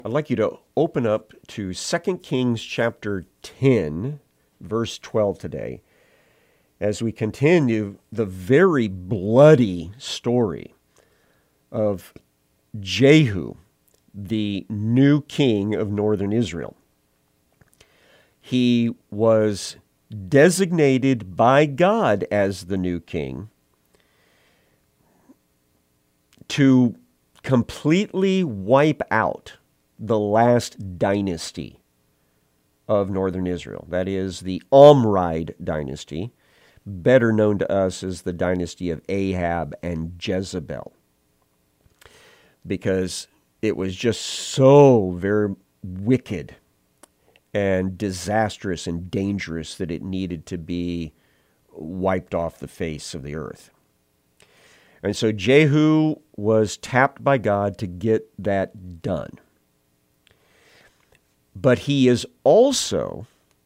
I'd like you to open up to 2 Kings chapter 10, verse 12 today, as we continue the very bloody story of Jehu, the new king of northern Israel. He was designated by God as the new king to completely wipe out the last dynasty of northern Israel. That is the Omride dynasty, better known to us as the dynasty of Ahab and Jezebel, because it was just so very wicked and disastrous and dangerous that it needed to be wiped off the face of the earth. And so Jehu was tapped by God to get that done. But he is also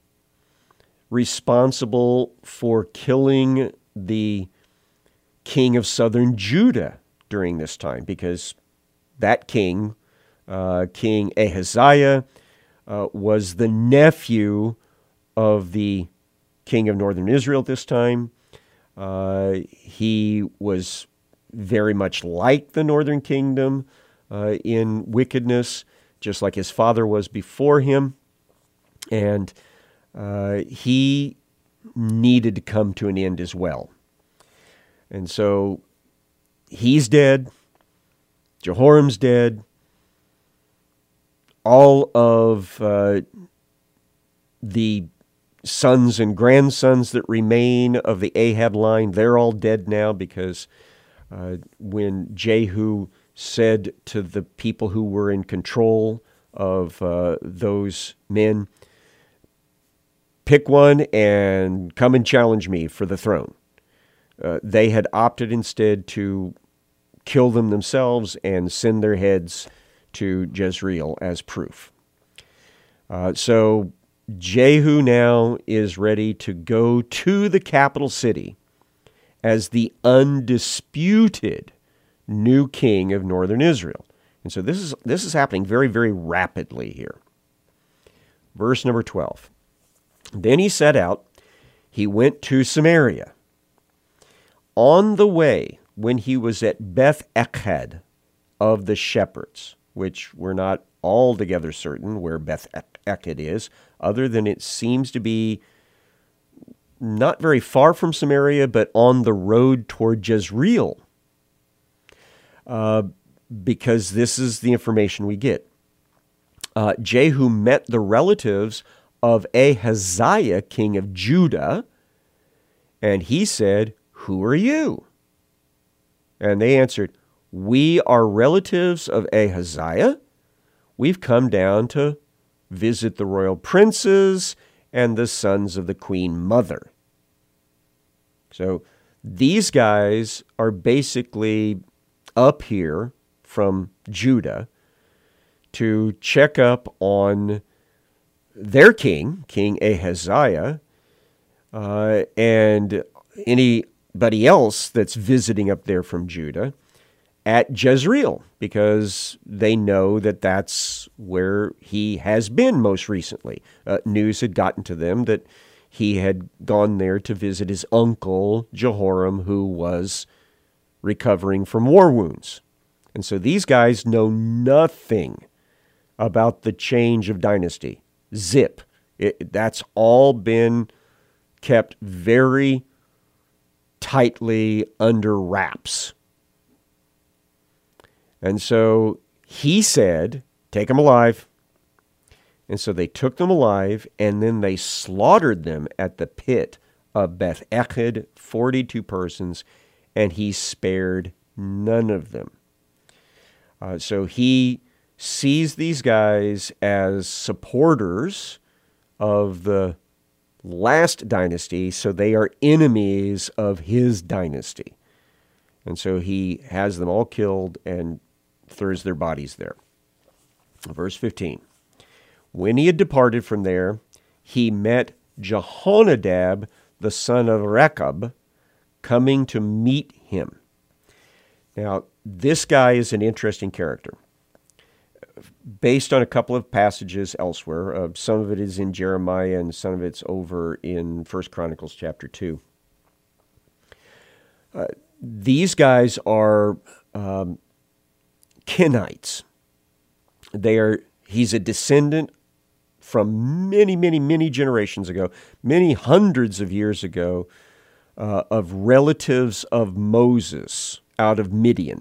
responsible for killing the king of southern Judah during this time, because that king, King Ahaziah, was the nephew of the king of northern Israel at this time. He was very much like the northern kingdom in wickedness, just like his father was before him. And he needed to come to an end as well. And so he's dead. Jehoram's dead. All of the sons and grandsons that remain of the Ahab line, they're all dead now, because when Jehu said to the people who were in control of those men, pick one and come and challenge me for the throne, they had opted instead to kill them themselves and send their heads to Jezreel as proof. So Jehu now is ready to go to the capital city as the undisputed new king of northern Israel. And so this is happening very, very rapidly here. Verse number 12. Then he set out, he went to Samaria. On the way, when he was at Beth Eked of the shepherds, which we're not altogether certain where Beth Eked is, other than it seems to be not very far from Samaria, but on the road toward Jezreel, because this is the information we get. Jehu met the relatives of Ahaziah, king of Judah, and he said, "Who are you?" And they answered, "We are relatives of Ahaziah. We've come down to visit the royal princes and the sons of the queen mother." So these guys are basically up here from Judah to check up on their king, King Ahaziah, and anybody else that's visiting up there from Judah at Jezreel, because they know that that's where he has been most recently. News had gotten to them that he had gone there to visit his uncle, Jehoram, who was recovering from war wounds. And so these guys know nothing about the change of dynasty. Zip. That's all been kept very tightly under wraps. And so he said, "Take them alive." And so they took them alive, and then they slaughtered them at the pit of Beth Eked, 42 persons, and he spared none of them. So he sees these guys as supporters of the last dynasty, so they are enemies of his dynasty. And so he has them all killed and throws their bodies there. Verse 15. When he had departed from there, he met Jehonadab, the son of Rechab, coming to meet him. Now, this guy is an interesting character. based on a couple of passages elsewhere. Some of it is in Jeremiah and some of it's over in 1 Chronicles chapter 2. These guys are Kenites. He's a descendant from many, many, many generations ago, many hundreds of years ago, of relatives of Moses out of Midian.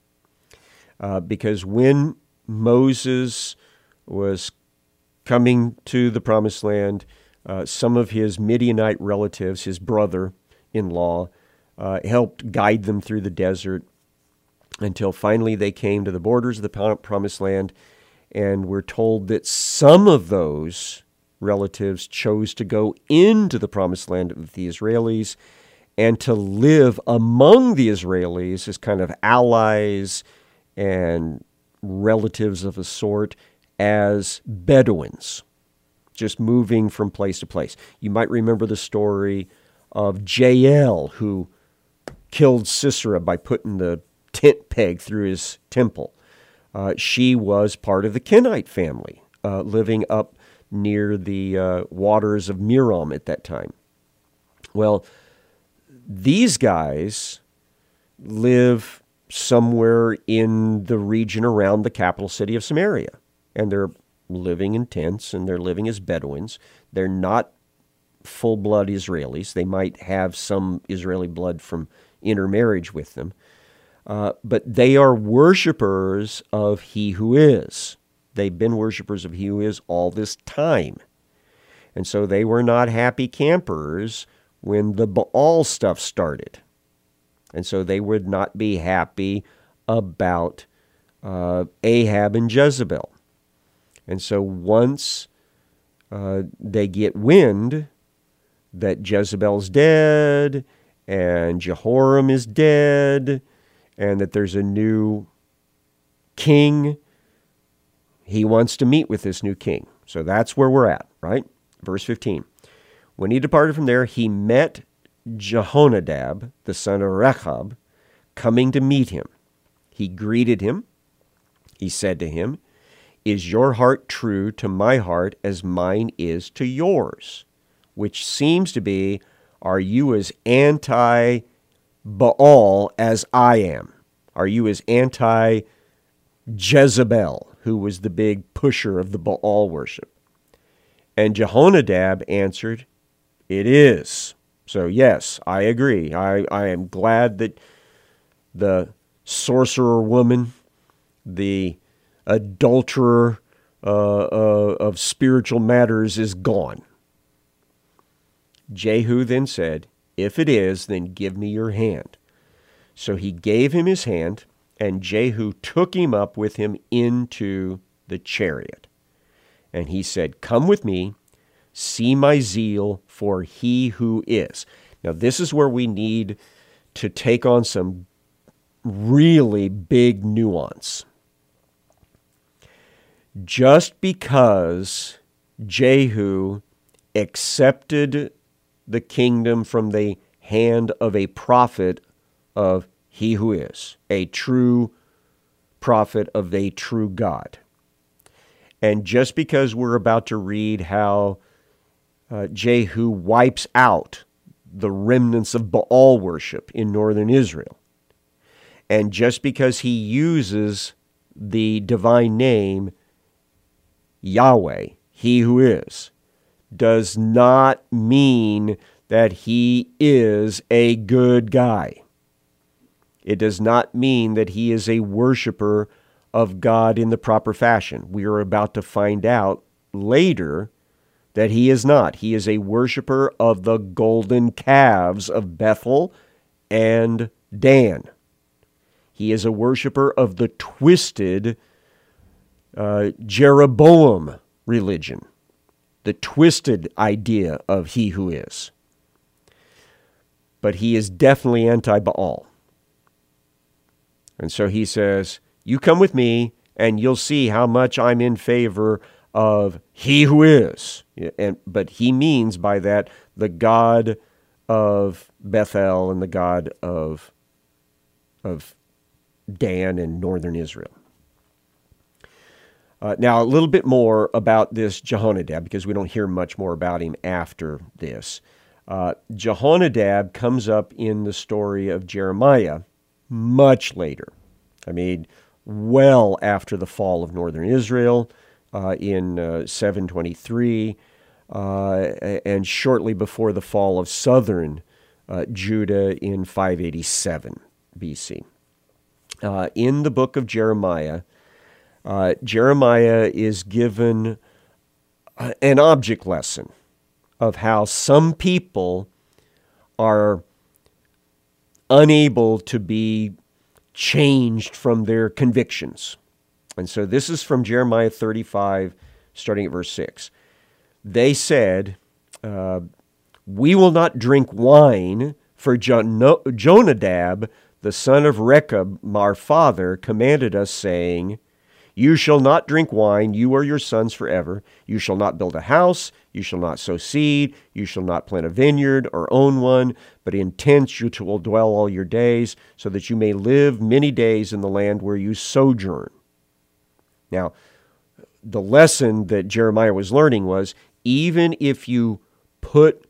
Because when Moses was coming to the Promised Land, some of his Midianite relatives, his brother-in-law, helped guide them through the desert until finally they came to the borders of the Promised Land, and we're told that some of those relatives chose to go into the Promised Land with the Israelis and to live among the Israelis as kind of allies and relatives of a sort as Bedouins, just moving from place to place. You might remember the story of Jael, who killed Sisera by putting the tent peg through his temple. She was part of the Kenite family, living up near the waters of Merom at that time. Well, these guys live somewhere in the region around the capital city of Samaria, and they're living in tents, and they're living as Bedouins. They're not full-blood Israelis. They might have some Israeli blood from intermarriage with them, but they are worshipers of He who is. They've been worshipers of He who is all this time. And so they were not happy campers when the Baal stuff started. And so they would not be happy about Ahab and Jezebel. And so once they get wind that Jezebel's dead and Jehoram is dead and that there's a new king, he wants to meet with this new king. So that's where we're at, right? Verse 15. When he departed from there, he met Jehonadab, the son of Rechab, coming to meet him. He greeted him. He said to him, "Is your heart true to my heart as mine is to yours?" Which seems to be, are you as anti-Baal as I am? Are you as anti-Jezebel, who was the big pusher of the Baal worship? And Jehonadab answered, "It is." So yes, I agree. I am glad that the sorcerer woman, the adulterer of spiritual matters is gone. Jehu then said, "If it is, then give me your hand." So he gave him his hand, and Jehu took him up with him into the chariot. And he said, "Come with me, see my zeal for He who is." Now this is where we need to take on some really big nuance. Just because Jehu accepted the kingdom from the hand of a prophet of He who is, a true prophet of a true God, and just because we're about to read how Jehu wipes out the remnants of Baal worship in northern Israel, and just because he uses the divine name Yahweh, He who is, does not mean that he is a good guy. It does not mean that he is a worshiper of God in the proper fashion. We are about to find out later that he is not. He is a worshiper of the golden calves of Bethel and Dan. He is a worshiper of the twisted Jeroboam religion, the twisted idea of He who is. But he is definitely anti-Baal. And so he says, you come with me and you'll see how much I'm in favor of He who is. But he means by that the God of Bethel and the God of Dan and northern Israel. Now, a little bit more about this Jehonadab, because we don't hear much more about him after this. Jehonadab comes up in the story of Jeremiah much later. I mean, well after the fall of northern Israel in 723, and shortly before the fall of southern Judah in 587 BC. In the book of Jeremiah, Jeremiah is given an object lesson of how some people are unable to be changed from their convictions. And so this is from Jeremiah 35, starting at verse 6. They said, we will not drink wine, for Jonadab, the son of Rechab, our father, commanded us, saying, you shall not drink wine, you or your sons forever. You shall not build a house, you shall not sow seed, you shall not plant a vineyard or own one, but in tents you will dwell all your days, so that you may live many days in the land where you sojourn. Now, the lesson that Jeremiah was learning was, even if you put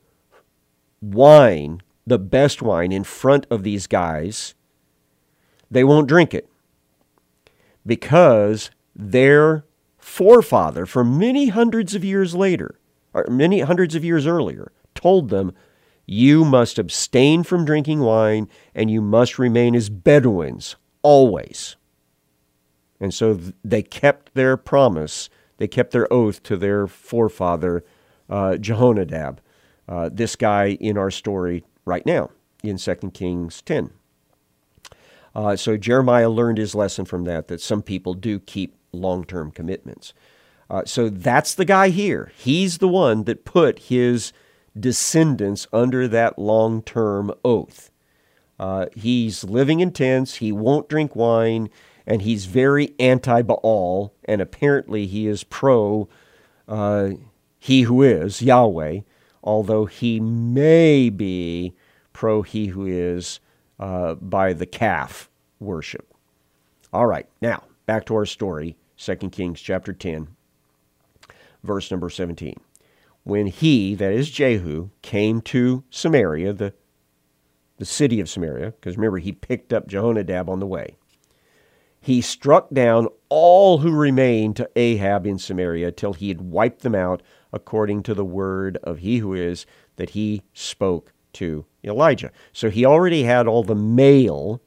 wine, the best wine, in front of these guys, they won't drink it. Because their forefather, from many hundreds of years later, or many hundreds of years earlier, told them, you must abstain from drinking wine, and you must remain as Bedouins, always. And so they kept their promise, they kept their oath to their forefather, Jehonadab, this guy in our story right now, in 2 Kings 10. So Jeremiah learned his lesson from that some people do keep long-term commitments. So that's the guy here. He's the one that put his descendants under that long-term oath. He's living in tents, he won't drink wine, and he's very anti-Baal, and apparently he is pro he who is, Yahweh, although he may be pro he who is by the calf worship. All right, now, back to our story, 2 Kings chapter 10, verse number 17. When he, that is Jehu, came to Samaria, the city of Samaria, because remember, he picked up Jehonadab on the way, he struck down all who remained to Ahab in Samaria till he had wiped them out according to the word of he who is that he spoke to Elijah. So he already had all the male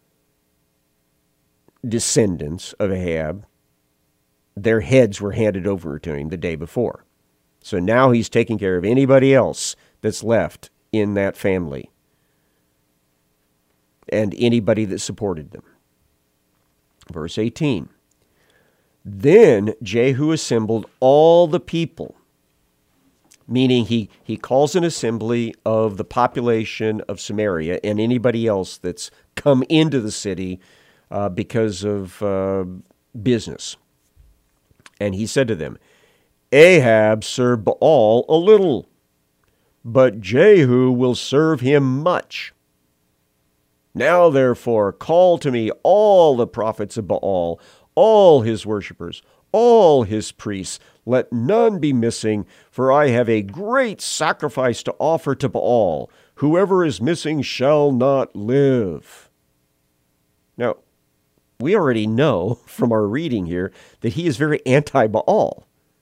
descendants of Ahab. Their heads were handed over to him the day before. So now he's taking care of anybody else that's left in that family and anybody that supported them. Verse 18. Then Jehu assembled all the people, meaning he calls an assembly of the population of Samaria and anybody else that's come into the city because of business. And he said to them, Ahab served Baal a little, but Jehu will serve him much. Now, therefore, call to me all the prophets of Baal, all his worshippers, all his priests. Let none be missing, for I have a great sacrifice to offer to Baal. Whoever is missing shall not live. Now, we already know from our reading here that he is very anti-Baal.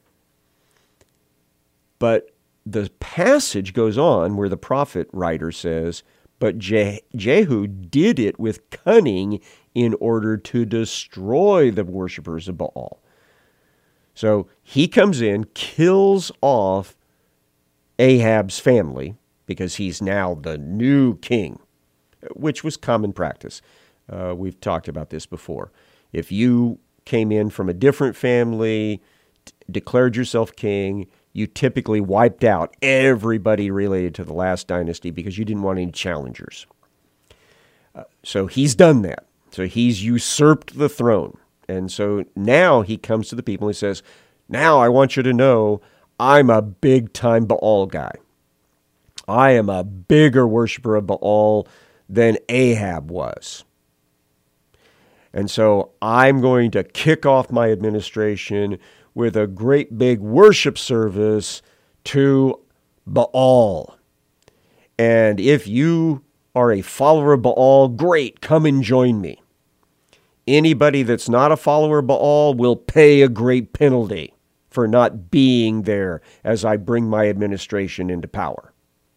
But the passage goes on where the prophet writer says, but Jehu did it with cunning in order to destroy the worshipers of Baal. So he comes in, kills off Ahab's family, because he's now the new king, which was common practice. We've talked about this before. If you came in from a different family, declared yourself king, you typically wiped out everybody related to the last dynasty because you didn't want any challengers. So he's done that. So he's usurped the throne. And so now he comes to the people and he says, now I want you to know I'm a big-time Baal guy. I am a bigger worshiper of Baal than Ahab was. And so I'm going to kick off my administration with a great big worship service to Baal. And if you are a follower of Baal, great, come and join me. Anybody that's not a follower of Baal will pay a great penalty for not being there as I bring my administration into power.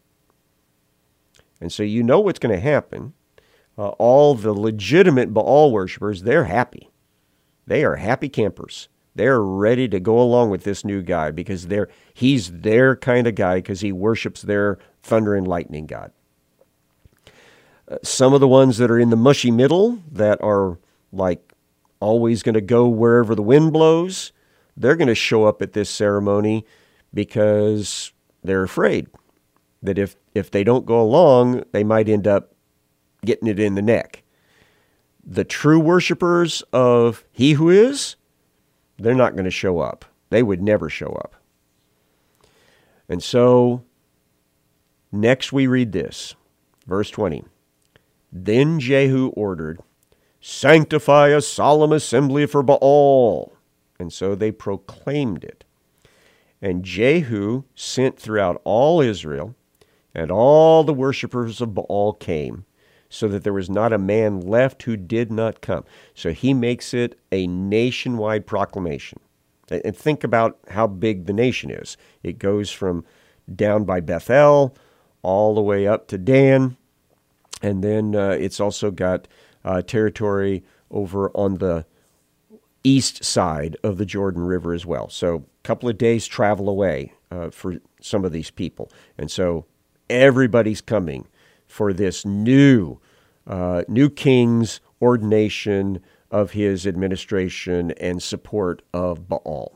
And so you know what's going to happen. All the legitimate Baal worshipers, they're happy. They are happy campers. They're ready to go along with this new guy because he's their kind of guy because he worships their thunder and lightning god. Some of the ones that are in the mushy middle that are like always going to go wherever the wind blows, they're going to show up at this ceremony because they're afraid that if they don't go along, they might end up getting it in the neck. The true worshipers of He who is, they're not going to show up. They would never show up. And so, next we read this, verse 20. Then Jehu ordered, "Sanctify a solemn assembly for Baal." And so they proclaimed it. And Jehu sent throughout all Israel, and all the worshipers of Baal came, so that there was not a man left who did not come. So he makes it a nationwide proclamation. And think about how big the nation is. It goes from down by Bethel all the way up to Dan. And then it's also got territory over on the east side of the Jordan River as well. So a couple of days travel away for some of these people. And so everybody's coming for this new king's ordination of his administration and support of Baal.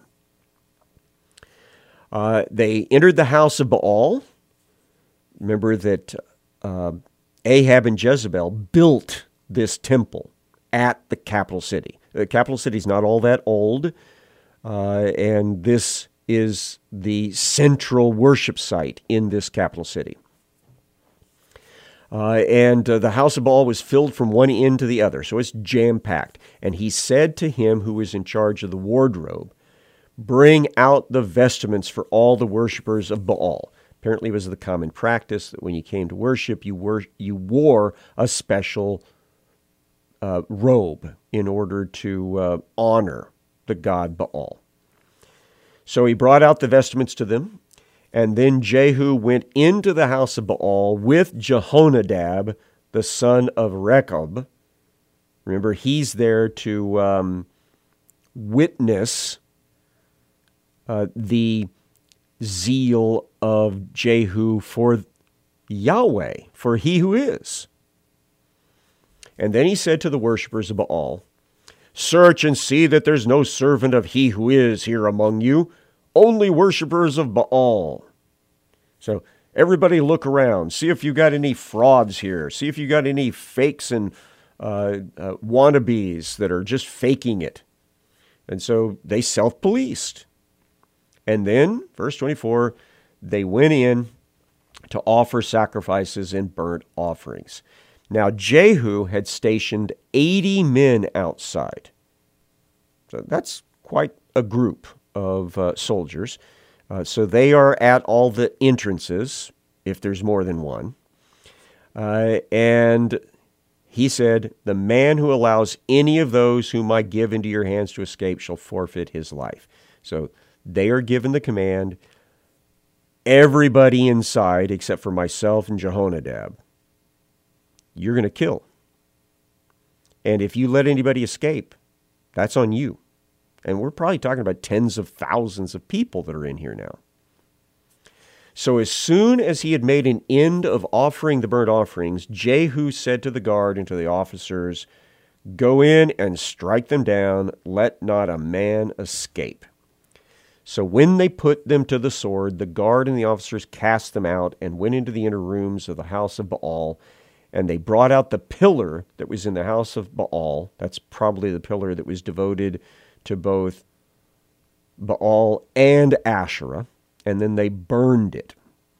They entered the house of Baal. Remember that Ahab and Jezebel built this temple at the capital city. The capital city is not all that old, and this is the central worship site in this capital city. And the house of Baal was filled from one end to the other, so it's jam-packed. And he said to him who was in charge of the wardrobe, "Bring out the vestments for all the worshipers of Baal." Apparently it was the common practice that when you came to worship, you wore a special robe in order to honor the god Baal. So he brought out the vestments to them. And then Jehu went into the house of Baal with Jehonadab, the son of Rechab. Remember, he's there to witness the zeal of Jehu for Yahweh, for He who is. And then he said to the worshipers of Baal, "Search and see that there's no servant of He who is here among you, only worshipers of Baal." So everybody look around. See if you got any frauds here. See if you got any fakes and wannabes that are just faking it. And so they self-policed. And then, verse 24, they went in to offer sacrifices and burnt offerings. Now Jehu had stationed 80 men outside. So that's quite a group of soldiers. So they are at all the entrances, if there's more than one. And he said, "The man who allows any of those whom I give into your hands to escape shall forfeit his life." So they are given the command, everybody inside except for myself and Jehonadab, you're going to kill. And if you let anybody escape, that's on you. And we're probably talking about tens of thousands of people that are in here now. So as soon as he had made an end of offering the burnt offerings, Jehu said to the guard and to the officers, "Go in and strike them down. Let not a man escape." So when they put them to the sword, the guard and the officers cast them out and went into the inner rooms of the house of Baal. And they brought out the pillar that was in the house of Baal. That's probably the pillar that was devoted to both Baal and Asherah, and then they burned it.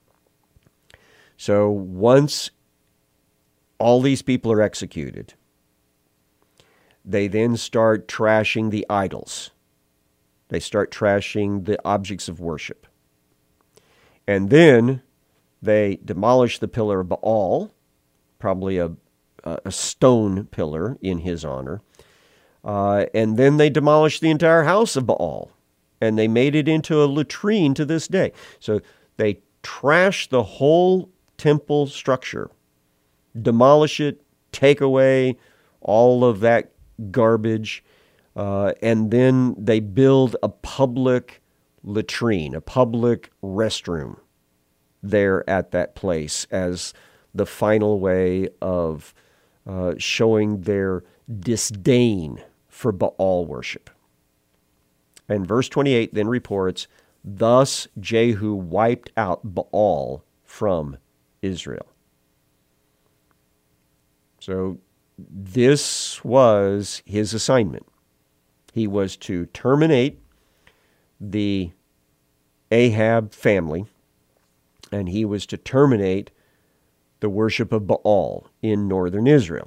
So once all these people are executed, They then start trashing the idols. They start trashing the objects of worship. And then they demolish the pillar of Baal, probably a stone pillar in his honor. And then they demolished the entire house of Baal, and they made it into a latrine to this day. So they trash the whole temple structure, demolish it, take away all of that garbage, and then they build a public latrine, a public restroom there at that place as the final way of showing their disdain for Baal worship. And verse 28 then reports, thus Jehu wiped out Baal from Israel. So this was his assignment. He was to terminate the Ahab family, and he was to terminate the worship of Baal in northern Israel.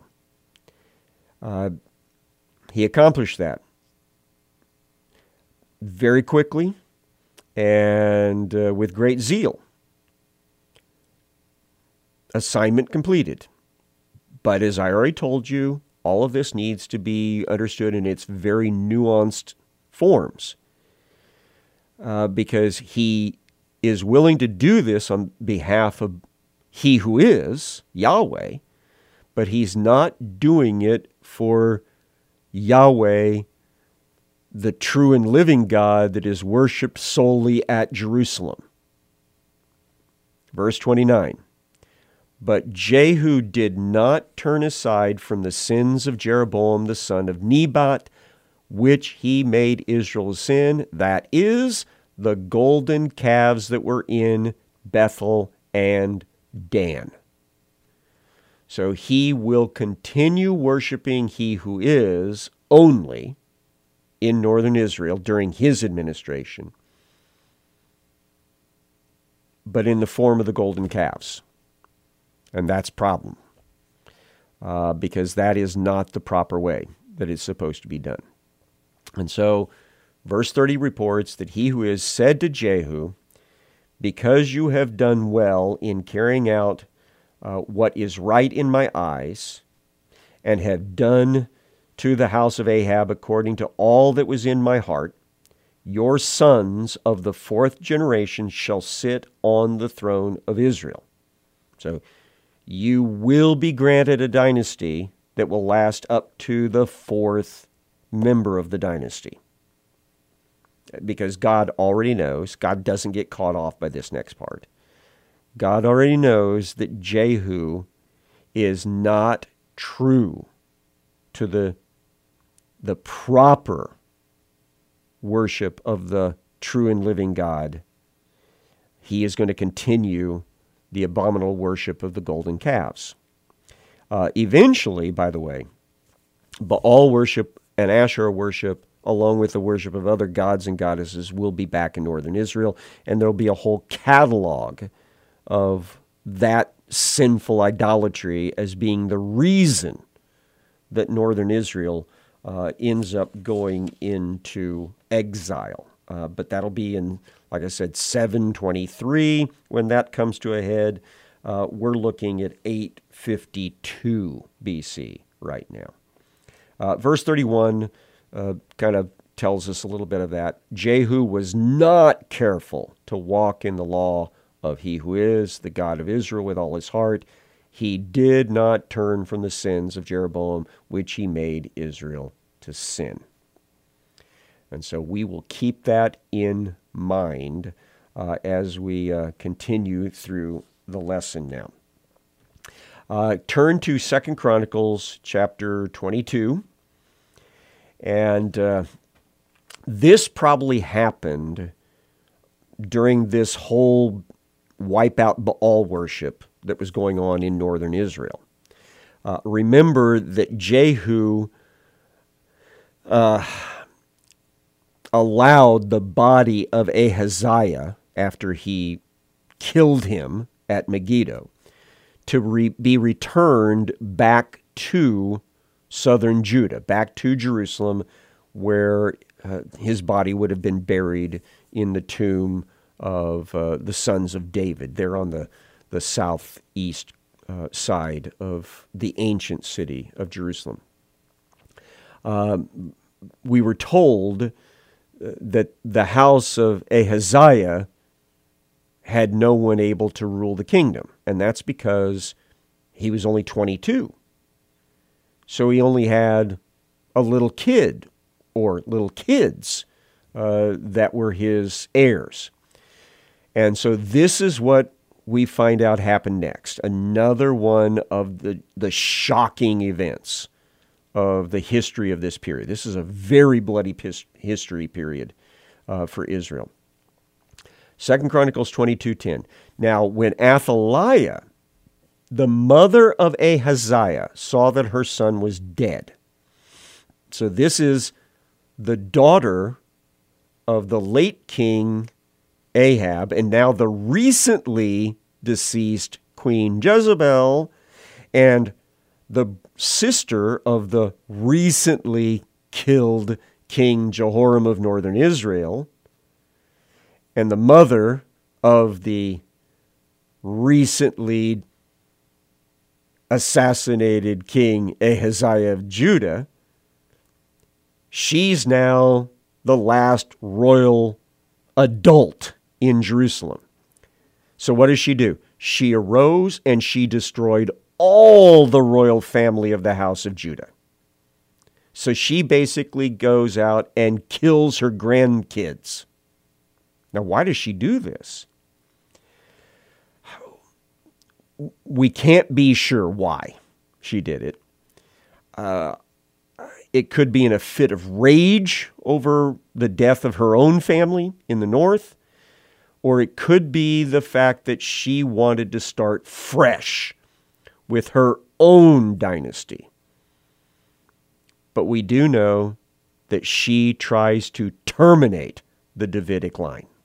He accomplished that very quickly and with great zeal. Assignment completed. But as I already told you, all of this needs to be understood in its very nuanced forms, because he is willing to do this on behalf of he who is, Yahweh, but he's not doing it for Yahweh, the true and living God that is worshipped solely at Jerusalem. Verse 29. But Jehu did not turn aside from the sins of Jeroboam the son of Nebat, which he made Israel sin, that is, the golden calves that were in Bethel and Dan. So he will continue worshiping he who is only in northern Israel during his administration, but in the form of the golden calves. And that's a problem, because that is not the proper way that it's supposed to be done. And so verse 30 reports that he who is said to Jehu, because you have done well in carrying out what is right in my eyes, and have done to the house of Ahab according to all that was in my heart, your sons of the fourth generation shall sit on the throne of Israel. So you will be granted a dynasty that will last up to the fourth member of the dynasty. Because God already knows, God doesn't get caught off by this next part. God already knows that Jehu is not true to the proper worship of the true and living God. He is going to continue the abominable worship of the golden calves. Eventually, by the way, Baal worship and Asherah worship, along with the worship of other gods and goddesses, will be back in northern Israel, and there will be a whole catalog of that sinful idolatry as being the reason that northern Israel ends up going into exile. But that'll be in, like I said, 723 when that comes to a head. We're looking at 852 BC right now. Verse 31 kind of tells us a little bit of that. Jehu was not careful to walk in the law of he who is, the God of Israel, with all his heart. He did not turn from the sins of Jeroboam, which he made Israel to sin. And so we will keep that in mind as we continue through the lesson now. Turn to 2 Chronicles chapter 22. And this probably happened during this whole wipeout Baal worship that was going on in northern Israel. Remember that Jehu allowed the body of Ahaziah, after he killed him at Megiddo, to be returned back to southern Judah, back to Jerusalem, where his body would have been buried in the tomb of the sons of David, there on the southeast side of the ancient city of Jerusalem. We were told that the house of Ahaziah had no one able to rule the kingdom, and that's because he was only 22. So he only had a little kid or little kids that were his heirs. And so this is what we find out happened next. Another one of the shocking events of the history of this period. This is a very bloody history period for Israel. 2 Chronicles 22:10. Now, when Athaliah, the mother of Ahaziah, saw that her son was dead. So this is the daughter of the late king Ahab, and now the recently deceased Queen Jezebel, and the sister of the recently killed King Jehoram of northern Israel, and the mother of the recently assassinated King Ahaziah of Judah. She's now the last royal adult in Jerusalem. So what does she do? She arose and she destroyed all the royal family of the house of Judah. So she basically goes out and kills her grandkids. Now, why does she do this? We can't be sure why she did it. It could be in a fit of rage over the death of her own family in the north, or it could be the fact that she wanted to start fresh with her own dynasty. But we do know that she tries to terminate the Davidic line.